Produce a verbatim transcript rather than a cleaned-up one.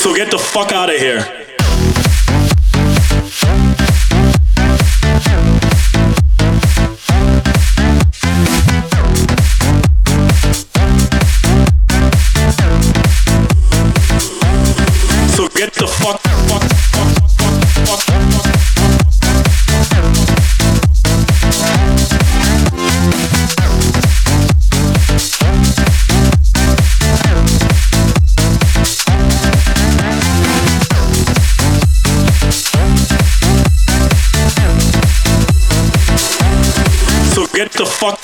So get the fuck out of here. So get the fuck, fuck, fuck, fuck, fuck, fuck. So get the fuck